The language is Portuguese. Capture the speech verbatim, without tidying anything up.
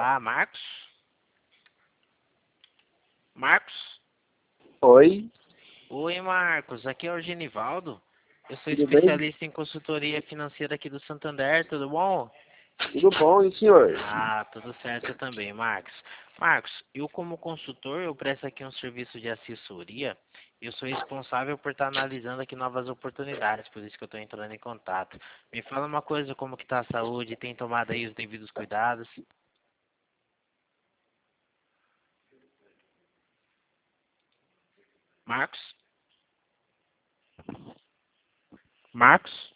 Olá, Marcos? Marcos? Oi, Oi, Marcos. Aqui é o Genivaldo. Eu sou tudo bem? especialista em consultoria financeira aqui do Santander, tudo bom? Tudo bom, e o senhor? Ah, tudo certo também, Marcos. Marcos, eu como consultor, eu presto aqui um serviço de assessoria. Eu sou responsável por estar analisando aqui novas oportunidades, por isso que eu estou entrando em contato. Me fala uma coisa, como que está a saúde? Tem tomado aí os devidos cuidados? Marcos? Marcos?